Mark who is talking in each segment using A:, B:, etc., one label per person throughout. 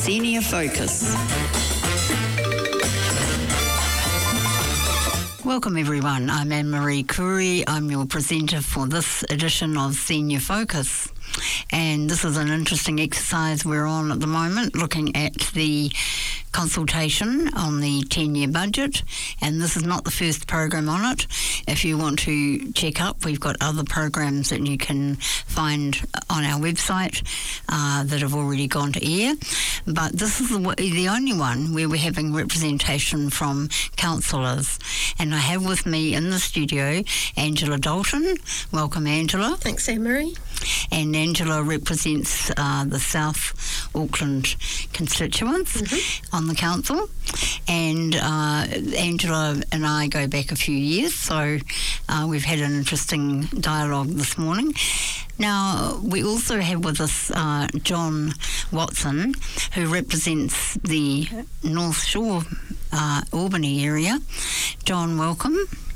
A: Senior Focus. Welcome everyone, I'm Anne-Marie Curry. I'm your presenter for this edition of Senior Focus. And this is an interesting exercise we're on at the moment, looking at the consultation on the 10-year budget, and this is not the first program on it. If you want to check up, we've got other programs that you can find on our website that have already gone to air, but this is the only one where we're having representation from councillors. And I have with me in the studio Angela Dalton. Welcome, Angela.
B: Thanks, Anne-Marie.
A: And Angela represents the South Auckland constituents on the council. And Angela and I go back a few years, so we've had an interesting dialogue this morning. Now, we also have with us John Watson, who represents the North Shore Albany area. John, welcome.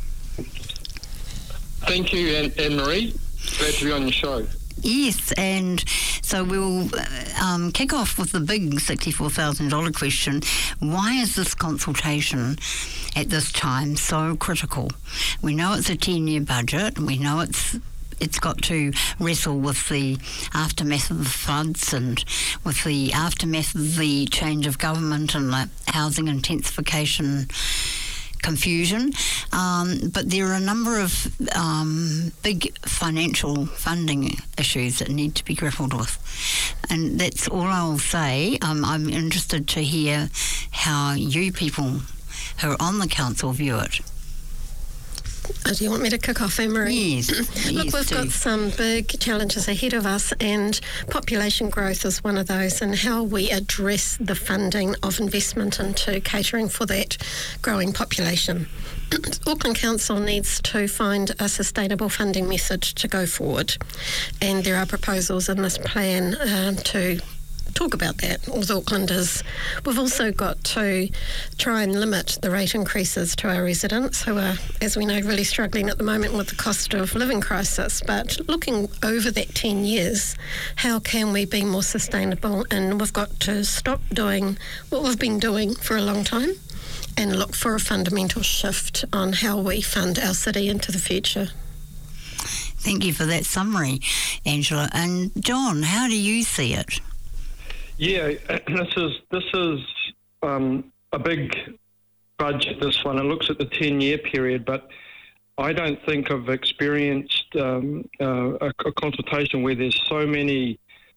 C: Thank you, Anne-Marie. Glad to be on your show.
A: Yes, and so we'll kick off with the big $64,000 question. Why is this consultation at this time so critical? We know it's a 10-year budget. We know it's got to wrestle with the aftermath of the floods and with the aftermath of the change of government and the housing intensification confusion, but there are a number of big financial funding issues that need to be grappled with, and that's all I'll say. I'm interested to hear how you people who are on the council view it.
B: Do you want me to kick off, Anne-Marie?
A: Yes.
B: Look, we've got some big challenges ahead of us, and population growth is one of those, and how we address the funding of investment into catering for that growing population. Auckland Council needs to find a sustainable funding method to go forward, and there are proposals in this plan to talk about that with Aucklanders. We've also got to try and limit the rate increases to our residents who are, as we know, really struggling at the moment with the cost of living crisis. But looking over that 10 years, how can we be more sustainable? And we've got to stop doing what we've been doing for a long time and look for a fundamental shift on how we fund our city into the future.
A: Thank you for that summary, Angela. And John, how do you see it?
C: Yeah, this is a big budget, this one. It looks at the 10-year period, but I don't think I've experienced a consultation where there's so many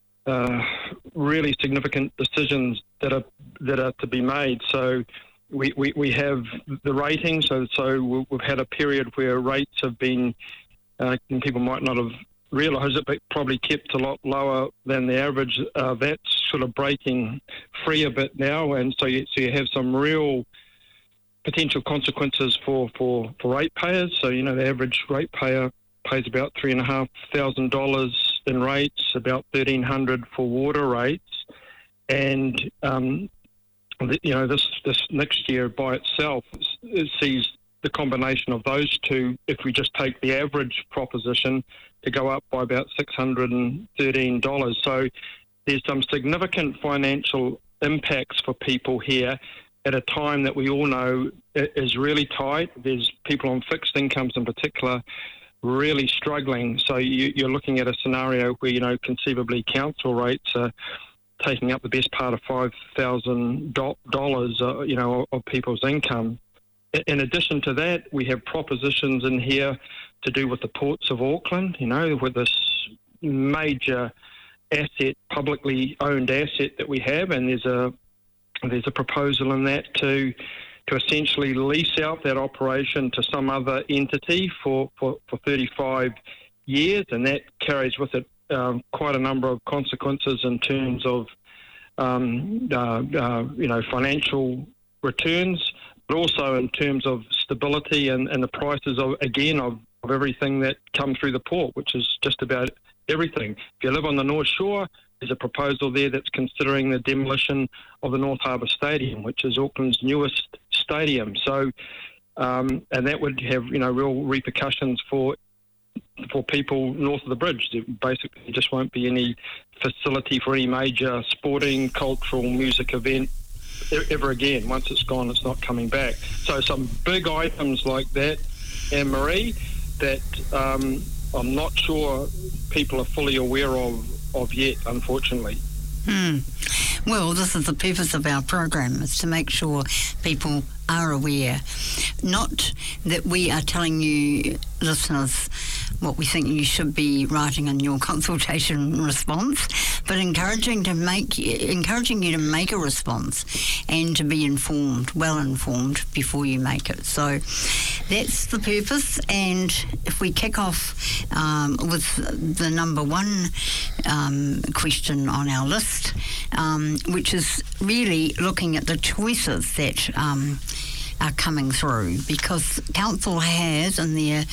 C: really significant decisions that are to be made. So we have the rating, so we've had a period where rates have been, people might not have realise it, but probably kept a lot lower than the average. That's sort of breaking free a bit now, and so you have some real potential consequences for ratepayers. So, the average ratepayer pays about $3,500 in rates, about $1,300 for water rates, and this next year by itself sees the combination of those two, if we just take the average proposition, to go up by about $613. So there's some significant financial impacts for people here at a time that we all know is really tight. There's people on fixed incomes in particular really struggling. So you're looking at a scenario where, conceivably council rates are taking up the best part of $5,000, of people's income. In addition to that, we have propositions in here to do with the ports of Auckland, with this major asset, publicly owned asset that we have, and there's a proposal in that to essentially lease out that operation to some other entity for 35 years, and that carries with it quite a number of consequences in terms of financial returns, but also in terms of stability and the prices of everything that come through the port, which is just about everything. If you live on the North Shore, there's a proposal there that's considering the demolition of the North Harbour Stadium, which is Auckland's newest stadium. So, and that would have, real repercussions for for people north of the bridge. There basically just won't be any facility for any major sporting, cultural, music event ever again. Once it's gone, it's not coming back. So some big items like that, Anne-Marie, that I'm not sure people are fully aware of yet, unfortunately.
A: Well, this is the purpose of our program, is to make sure people are aware. Not that we are telling you, listeners, what we think you should be writing in your consultation response, but encouraging you to make a response and to be informed, well informed, before you make it. So that's the purpose. And if we kick off with the number one question on our list, which is really looking at the choices that are coming through, because Council has, in their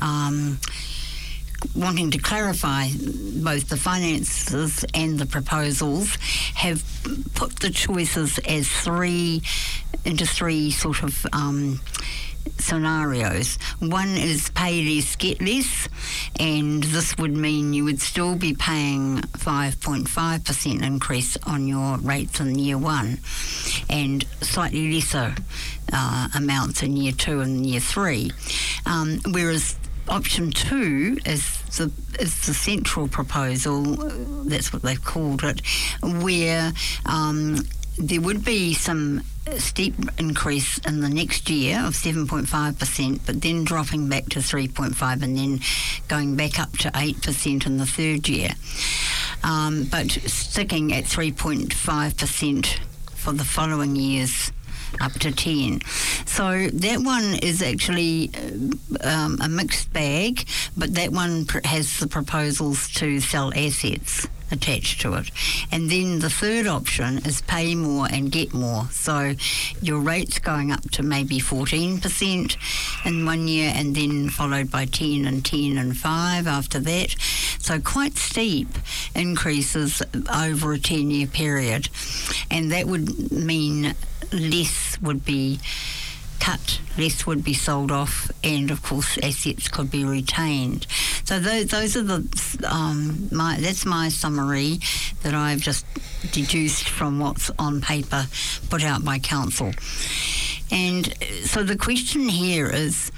A: wanting to clarify both the finances and the proposals, have put the choices as three sort of scenarios. One is pay less, get less, and this would mean you would still be paying 5.5% increase on your rates in year one, and slightly lesser amounts in year two and year three. Whereas option two is the central proposal, that's what they've called it, where there would be some steep increase in the next year of 7.5%, but then dropping back to 3.5% and then going back up to 8% in the third year. But sticking at 3.5% for the following years up to 10. So that one is actually a mixed bag, but that one has the proposals to sell assets attached to it. And then the third option is pay more and get more. So your rate's going up to maybe 14% in 1 year, and then followed by 10 and 10 and 5 after that. So quite steep increases over a 10-year period. And that would mean less would be cut, less would be sold off, and of course assets could be retained. So those are that's my summary that I've just deduced from what's on paper put out by Council. And so the question here is,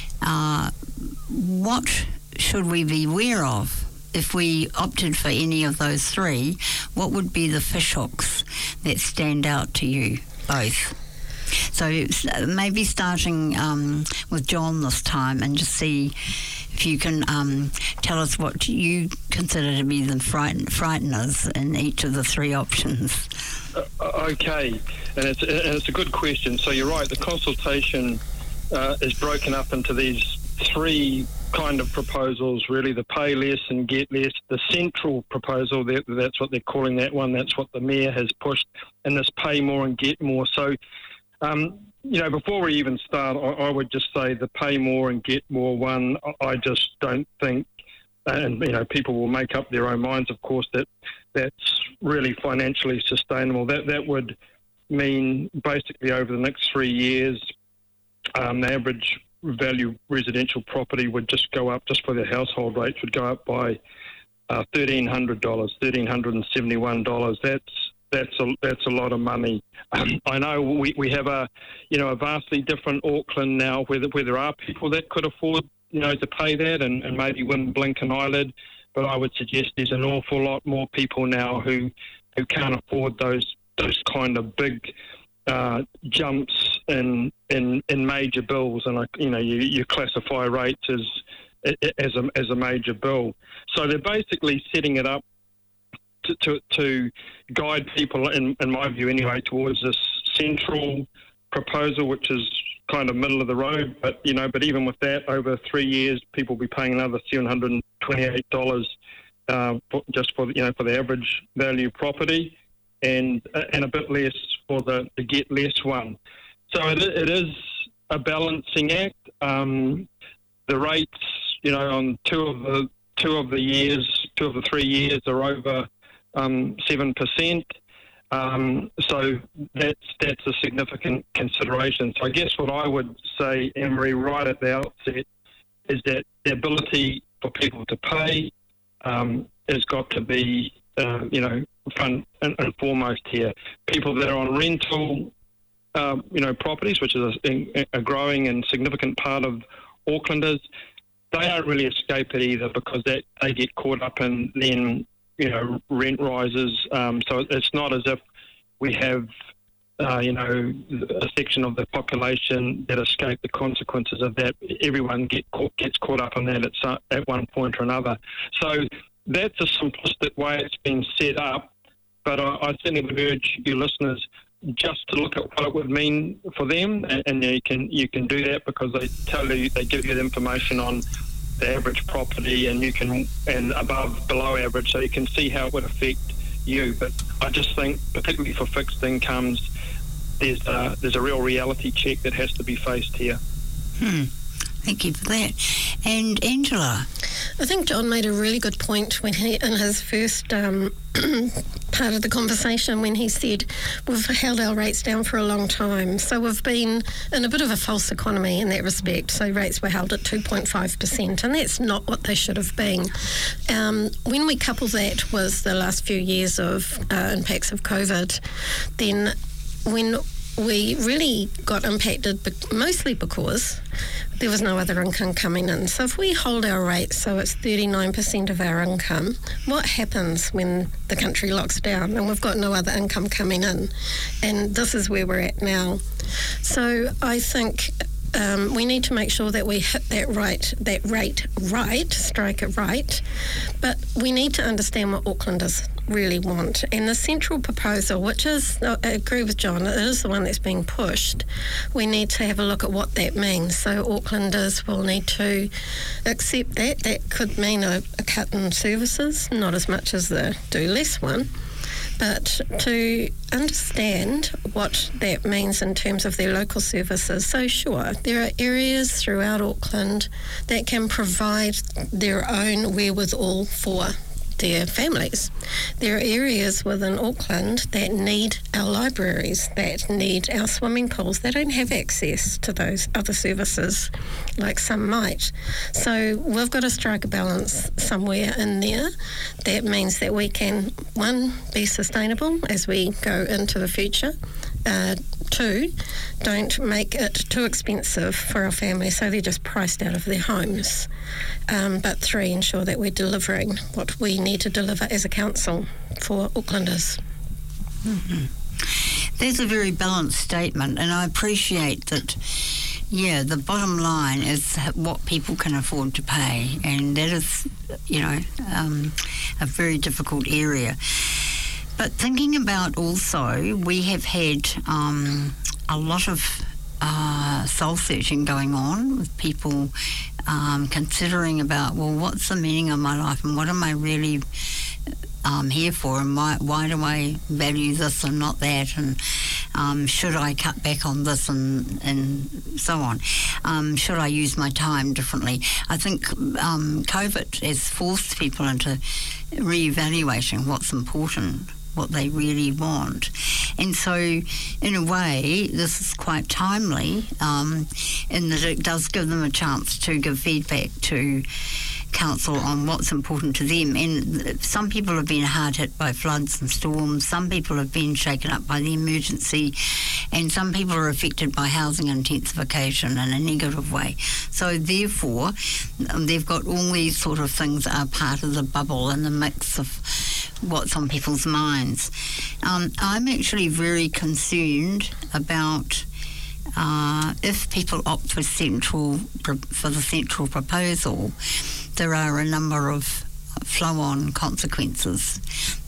A: what should we be aware of? If we opted for any of those three, what would be the fishhooks that stand out to you both? So maybe starting with John this time, and just see if you can tell us what you consider to be the frighteners in each of the three options.
C: Okay, and it's a good question. So you're right, the consultation is broken up into these three kind of proposals, really: the pay less and get less. The central proposal, that's what they're calling that one, that's what the Mayor has pushed, and this pay more and get more. So before we even start, I would just say the pay more and get more one, I just don't think, and people will make up their own minds, of course, that's really financially sustainable. That would mean basically over the next 3 years, the average value residential property would just go up, just for their household rates, would go up by $1,300, $1,371. That's a lot of money. I know we have a vastly different Auckland now, where there are people that could afford to pay that and maybe wouldn't blink an eyelid, but I would suggest there's an awful lot more people now who can't afford those kind of big jumps in major bills, and you classify rates as a major bill. So they're basically setting it up to guide people, in my view anyway, towards this central proposal, which is kind of middle of the road. But even with that, over 3 years, people will be paying another $728 just for the average value property, and a bit less for the get less one. So it is a balancing act. The rates, on two of the 3 years are over 7%. So that's a significant consideration. So I guess what I would say, Anne-Marie, right at the outset, is that the ability for people to pay has got to be, front and foremost here. People that are on rental, properties, which is a growing and significant part of Aucklanders, they don't really escape it either, because they get caught up in then, rent rises. So it's not as if we have, a section of the population that escape the consequences of that. Everyone gets caught up in that at one point or another. So that's a simplistic way it's been set up, but I certainly would urge your listeners just to look at what it would mean for them, and you can do that, because they give you the information on the average property, and below average, so you can see how it would affect you. But I just think, particularly for fixed incomes, there's a real reality check that has to be faced here.
A: Thank you for that. And Angela?
B: I think John made a really good point when in his first part of the conversation, when he said we've held our rates down for a long time. So we've been in a bit of a false economy in that respect. So rates were held at 2.5%, and that's not what they should have been. When we couple that with the last few years of impacts of COVID, then when we really got impacted mostly because there was no other income coming in. So if we hold our rates so it's 39% of our income, what happens when the country locks down and we've got no other income coming in? And this is where we're at now. So I think we need to make sure that we hit that rate right, strike it right, but we need to understand what Aucklanders really want. And the central proposal, which is, I agree with John, it is the one that's being pushed, we need to have a look at what that means. So Aucklanders will need to accept that. That could mean a cut in services, not as much as the do less one, but to understand what that means in terms of their local services. So sure, there are areas throughout Auckland that can provide their own wherewithal for their families. There are areas within Auckland that need our libraries, that need our swimming pools. They don't have access to those other services like some might. So we've got to strike a balance somewhere in there. That means that we can, one, be sustainable as we go into the future. Two, don't make it too expensive for our families so they're just priced out of their homes. But three, ensure that we're delivering what we need to deliver as a council for Aucklanders.
A: Mm-hmm. That's a very balanced statement, and I appreciate that. Yeah, the bottom line is what people can afford to pay, and that is, a very difficult area. But thinking about also, we have had a lot of soul searching going on with people considering about, well, what's the meaning of my life and what am I really here for, and why do I value this and not that, and should I cut back on this and so on? Should I use my time differently? I think COVID has forced people into re-evaluating what's important, what they really want. And so, in a way, this is quite timely in that it does give them a chance to give feedback to council on what's important to them. And some people have been hard hit by floods and storms, some people have been shaken up by the emergency, and some people are affected by housing intensification in a negative way. So therefore, they've got all these sort of things that are part of the bubble and the mix of what's on people's minds. I'm actually very concerned about if people opt for the central proposal, there are a number of flow-on consequences.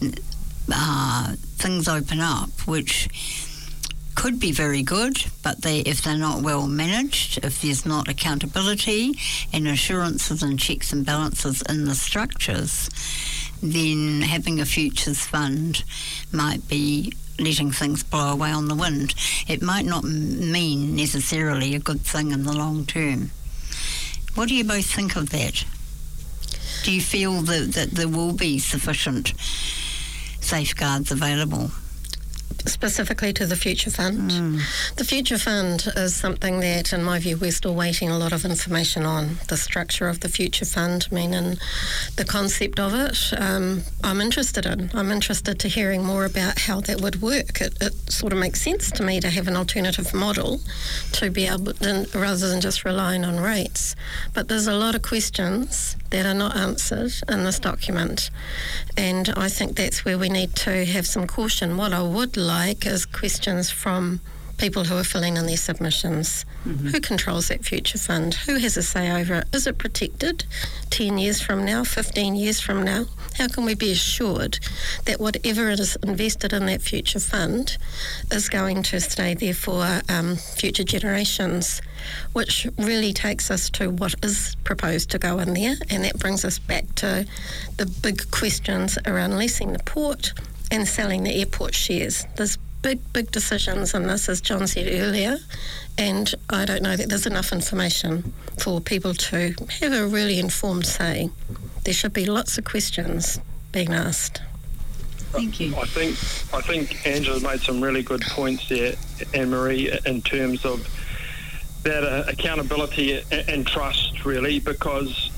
A: Things open up which could be very good, but if they're not well managed, if there's not accountability and assurances and checks and balances in the structures, then having a futures fund might be letting things blow away on the wind. It might not mean necessarily a good thing in the long term. What do you both think of that? Do you feel that there will be sufficient safeguards available?
B: specifically to the Future Fund. The Future Fund is something that, in my view, we're still waiting a lot of information on. The structure of the Future Fund, and the concept of it, I'm interested in. I'm interested to hearing more about how that would work. It sort of makes sense to me to have an alternative model to be able to, rather than just relying on rates. But there's a lot of questions that are not answered in this document, and I think that's where we need to have some caution. What I would like is questions from people who are filling in their submissions. Who controls that Future Fund? Who has a say over it? Is it protected 10 years from now, 15 years from now? How can we be assured that whatever it is invested in that Future Fund is going to stay there for future generations? Which really takes us to what is proposed to go in there, and that brings us back to the big questions around leasing the port and selling the airport shares. There's big decisions on this, as John said earlier, and I don't know that there's enough information for people to have a really informed say. There should be lots of questions being asked.
A: Thank you.
C: I think Angela made some really good points there, Anne-Marie, in terms of that accountability and trust, really, because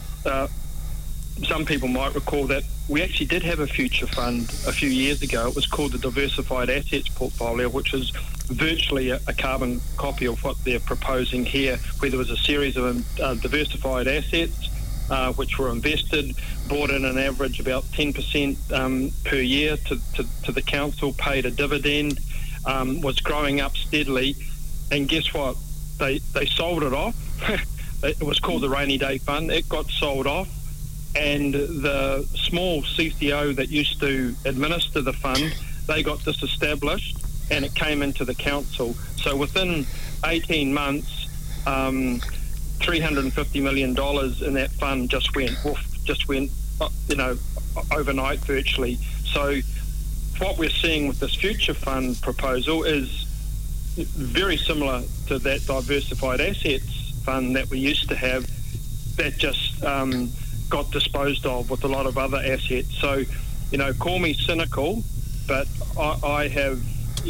C: some people might recall that we actually did have a Future Fund a few years ago. It was called the Diversified Assets Portfolio, which is virtually a carbon copy of what they're proposing here, where there was a series of diversified assets which were invested, brought in an average about 10% per year to the council, paid a dividend, was growing up steadily, and guess what? They sold it off. It was called the Rainy Day Fund. It got sold off, and the small CCO that used to administer the fund, they got disestablished, and it came into the council. So within 18 months, $350 million in that fund just went overnight virtually. So what we're seeing with this Future Fund proposal is very similar to that Diversified Assets Fund that we used to have, that just got disposed of with a lot of other assets. So, call me cynical, but I have,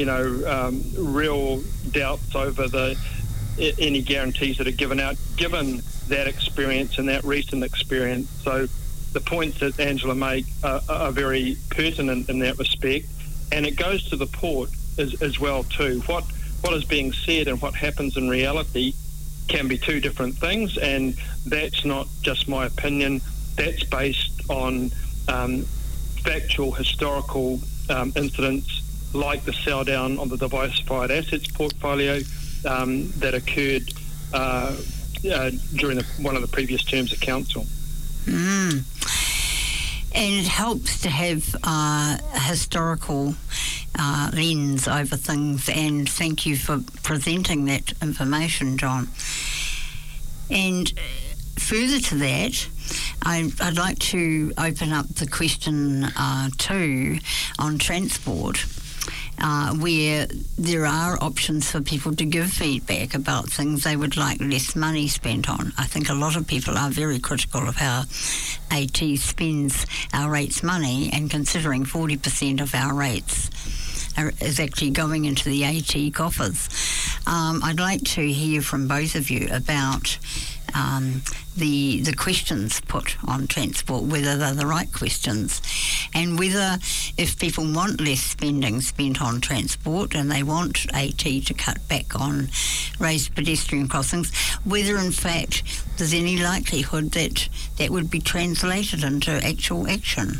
C: real doubts over any guarantees that are given out, given that experience and that recent experience. So the points that Angela made are very pertinent in that respect, and it goes to the port as well too. What is being said and what happens in reality can be two different things, and that's not just my opinion. That's based on factual, historical incidents like the sell down on the Diversified Assets Portfolio that occurred during one of the previous terms of council.
A: And it helps to have a historical lens over things, and thank you for presenting that information, John. And further to that, I'd like to open up the question 2 on transport, where there are options for people to give feedback about things they would like less money spent on. I think a lot of people are very critical of how AT spends our rates money, and considering 40% of our rates is actually going into the AT coffers. I'd like to hear from both of you about the questions put on transport, whether they're the right questions, and whether, if people want less spending spent on transport and they want AT to cut back on raised pedestrian crossings, whether in fact there's any likelihood that that would be translated into actual action.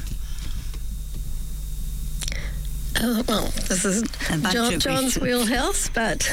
B: Well, this is John's wheelhouse, but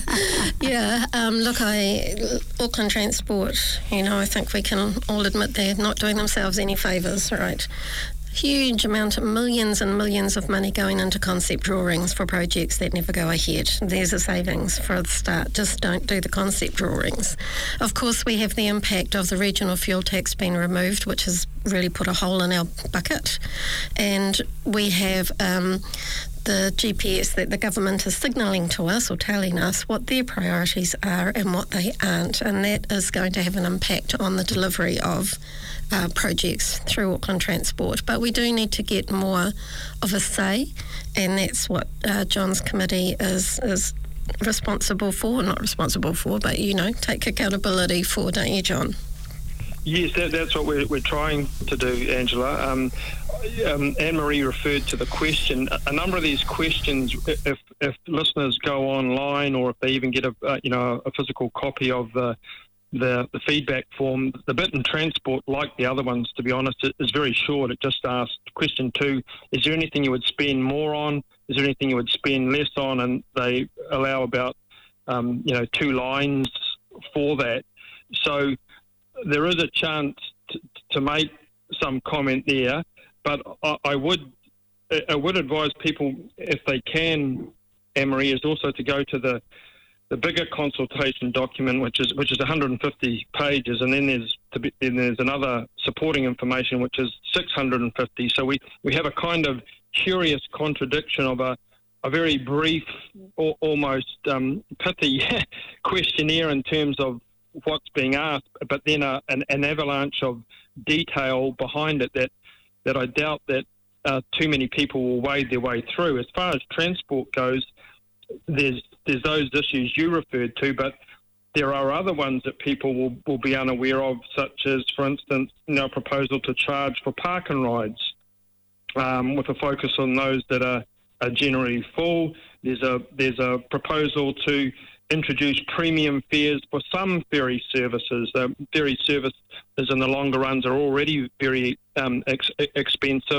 B: Auckland Transport, I think we can all admit they're not doing themselves any favours, right? Huge amount of millions and millions of money going into concept drawings for projects that never go ahead. There's a savings for the start. Just don't do the concept drawings. Of course, we have the impact of the regional fuel tax being removed, which has really put a hole in our bucket. And we have the GPS that the government is signalling to us or telling us what their priorities are and what they aren't, and that is going to have an impact on the delivery of projects through Auckland Transport. But we do need to get more of a say, and that's what John's committee is responsible for, not responsible for, but, take accountability for, don't you, John?
C: Yes, that's what we're trying to do, Angela. Anne-Marie referred to the question. A number of these questions, if listeners go online or if they even get a physical copy of the feedback form, the bit in transport, like the other ones, to be honest, is very short. It just asks, question 2, is there anything you would spend more on? Is there anything you would spend less on? And they allow about 2 lines for that. So there is a chance to make some comment there, but I would advise people, if they can, Anne-Marie, is also to go to the bigger consultation document, which is 150 pages, and then there's another supporting information which is 650. So we have a kind of curious contradiction of a very brief, almost pithy questionnaire in terms of what's being asked, but then an avalanche of detail behind it that I doubt that too many people will wade their way through. As far as transport goes, there's those issues you referred to, but there are other ones that people will be unaware of, such as, for instance, a proposal to charge for park and rides, with a focus on those that are generally full. There's a proposal to introduce premium fares for some ferry services. The ferry services in the longer runs are already very expensive.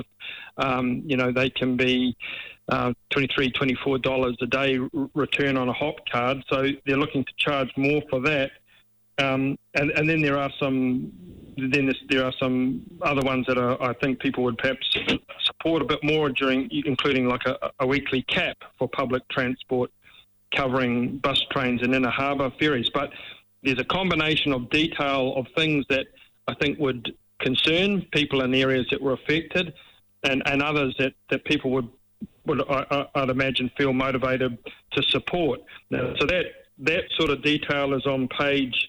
C: They can be $23, $24 a day return on a hop card, so they're looking to charge more for that. And then there are some other ones that I think people would perhaps support a bit more, including like a weekly cap for public transport, covering bus, trains and inner harbour ferries. But there's a combination of detail of things that I think would concern people in areas that were affected, and others that people would I'd imagine feel motivated to support. Now, so that sort of detail is on page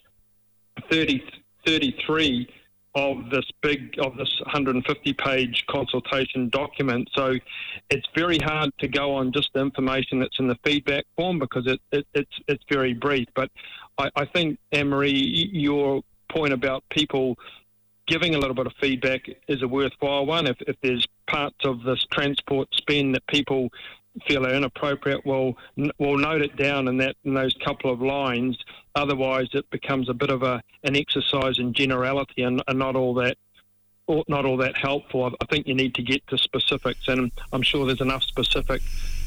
C: 33 of this 150-page consultation document. So it's very hard to go on just the information that's in the feedback form because it's very brief. But I think, Anne-Marie, your point about people giving a little bit of feedback is a worthwhile one. If there's parts of this transport spend that people feel are inappropriate, we'll note it down in those couple of lines. Otherwise, it becomes a bit of an exercise in generality and not all that helpful. I think you need to get to specifics, and I'm sure there's enough specific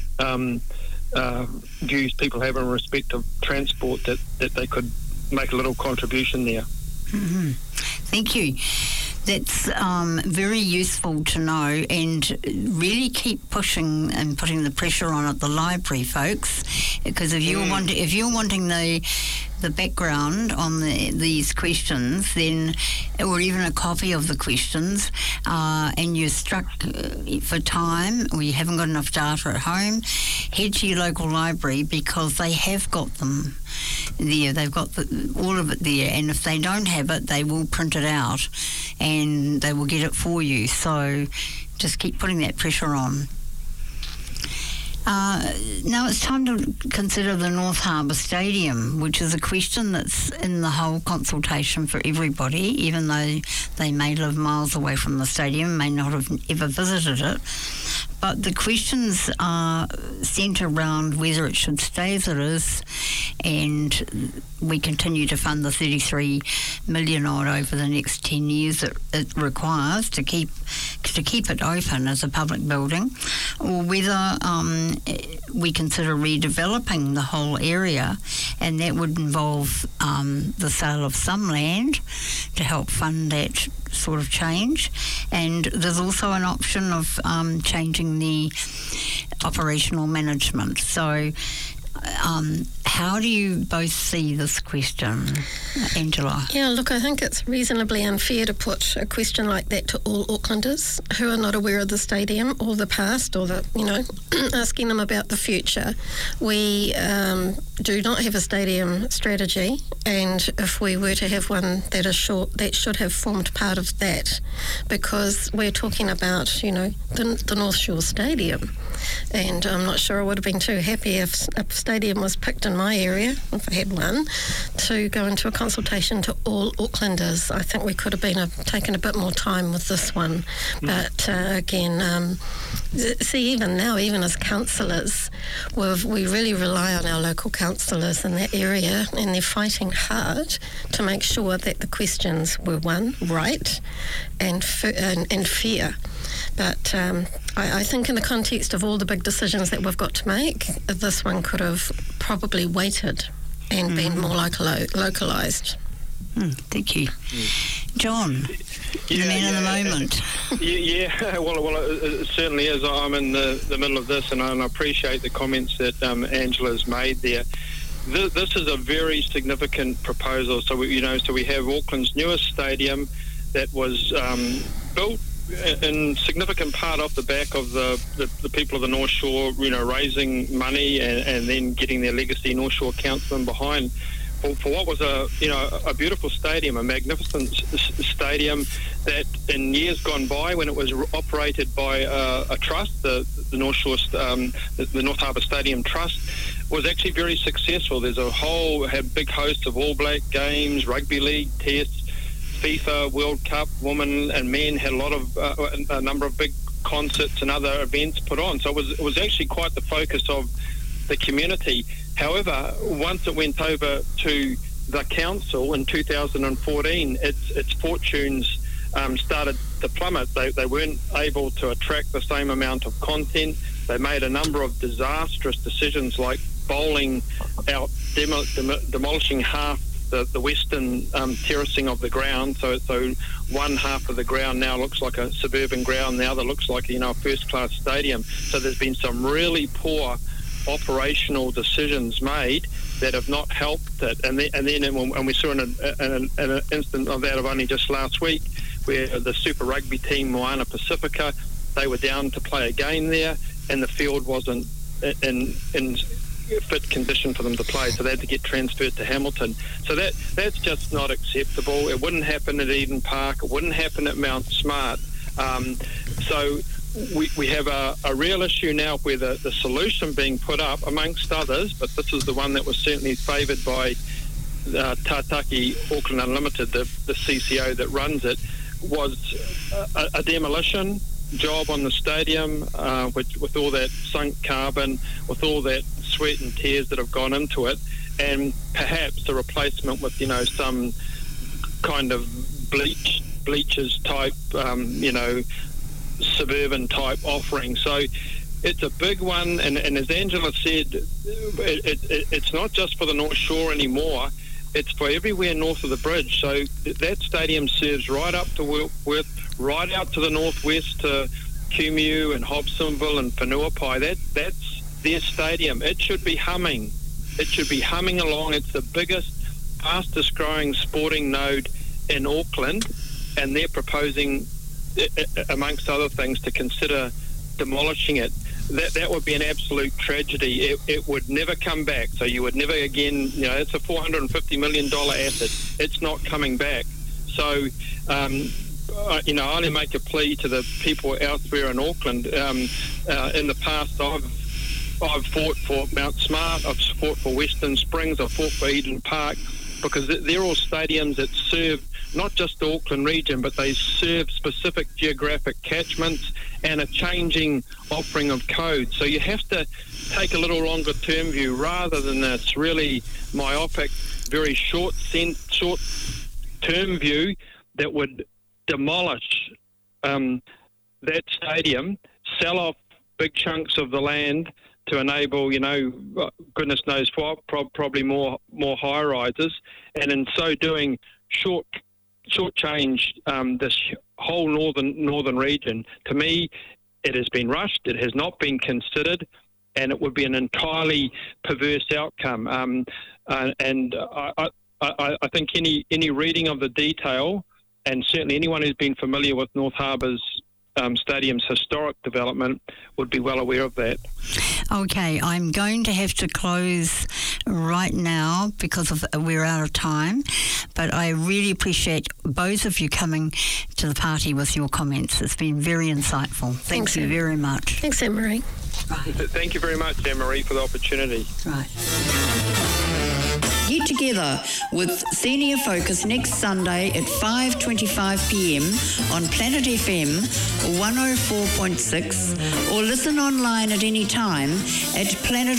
C: views people have in respect of transport that they could make a little contribution there.
A: Mm-hmm. Thank you. That's very useful to know, and really keep pushing and putting the pressure on at the library, folks, because if you're wanting the background on these questions, then, or even a copy of the questions, and you're struck for time or you haven't got enough data at home, head to your local library because they have got them there. They've got all of it there, and if they don't have it, they will print it out and they will get it for you. So just keep putting that pressure on. Now it's time to consider the North Harbour Stadium, which is a question that's in the whole consultation for everybody, even though they may live miles away from the stadium, may not have ever visited it. But the questions are centred around whether it should stay as it is, and we continue to fund the $33 million odd over the next 10 years that it requires to keep it open as a public building, or whether we consider redeveloping the whole area, and that would involve the sale of some land to help fund that sort of change. And there's also an option of changing the operational management. So how do you both see this question, Angela?
B: Yeah, look, I think it's reasonably unfair to put a question like that to all Aucklanders who are not aware of the stadium or the past or asking them about the future. We do not have a stadium strategy, and if we were to have one that is short, that should have formed part of that, because we're talking about, the North Shore Stadium. And I'm not sure I would have been too happy if a stadium was picked in my area, if I had one, to go into a consultation to all Aucklanders. I think we could have taken a bit more time with this one. But again, even now, even as councillors, we really rely on our local councillors in that area, and they're fighting hard to make sure that the questions were, one, right and fair. But I think in the context of all the big decisions that we've got to make, this one could have probably waited and been more localised.
A: Thank you. John, the man of the moment.
C: Well, it certainly is. I'm in the middle of this, and I appreciate the comments that Angela's made there. This is a very significant proposal. So we have Auckland's newest stadium that was built in significant part off the back of the people of the North Shore, raising money and then getting their legacy North Shore councilman behind for what was a beautiful stadium, a magnificent stadium that in years gone by, when it was operated by a trust, the North Shore, the North Harbour Stadium Trust, was actually very successful. There's had big hosts of All Black games, rugby league, tests, FIFA, World Cup, women and men, had a number of big concerts and other events put on. So it was actually quite the focus of the community. However, once it went over to the council in 2014, its fortunes started to plummet. They weren't able to attract the same amount of content. They made a number of disastrous decisions, like bowling out, demolishing half the western terracing of the ground, so one half of the ground now looks like a suburban ground, the other looks like a first-class stadium. So there's been some really poor operational decisions made that have not helped it. And we saw an instance of that of only just last week, where the Super Rugby team Moana Pacifica, they were down to play a game there, and the field wasn't in fit condition for them to play, so they had to get transferred to Hamilton. So that's just not acceptable. It wouldn't happen at Eden Park. It wouldn't happen at Mount Smart. So we have a real issue now where the solution being put up, amongst others, but this is the one that was certainly favoured by Tātaki Auckland Unlimited, the CCO that runs it, was a demolition job on the stadium, with all that sunk carbon, with all that sweat and tears that have gone into it, and perhaps a replacement with some kind of bleachers type suburban type offering. So it's a big one, and as Angela said, it's not just for the North Shore anymore, it's for everywhere north of the bridge. So that stadium serves right up to Warkworth, right out to the northwest to Kumeu and Hobsonville and Whenuapai. That's their stadium. It should be humming. It should be humming along. It's the biggest, fastest growing sporting node in Auckland, and they're proposing, amongst other things, to consider demolishing it. That would be an absolute tragedy. It would never come back. So you would never again, it's a $450 million asset. It's not coming back. So, I only make a plea to the people elsewhere in Auckland. In the past, I've fought for Mount Smart, I've fought for Western Springs, I've fought for Eden Park, because they're all stadiums that serve not just the Auckland region, but they serve specific geographic catchments and a changing offering of codes. So you have to take a little longer term view rather than this really myopic, very short term view that would demolish that stadium, sell off big chunks of the land to enable, goodness knows what, probably more high rises, and in so doing, shortchange this whole northern region. To me, it has been rushed. It has not been considered. and it would be an entirely perverse outcome. I think any reading of the detail, and certainly anyone who's been familiar with North Harbour's Stadium's historic development would be well aware of that.
A: Okay, I'm going to have to close right now because we're out of time, but I really appreciate both of you coming to the party with your comments. It's been very insightful. Thank you very much.
B: Thanks, Anne-Marie.
A: Right.
C: Thank you very much, Anne-Marie, for the opportunity.
A: Right. Get together with Senior Focus next Sunday at 5:25pm on Planet FM 104.6 or listen online at any time at Planet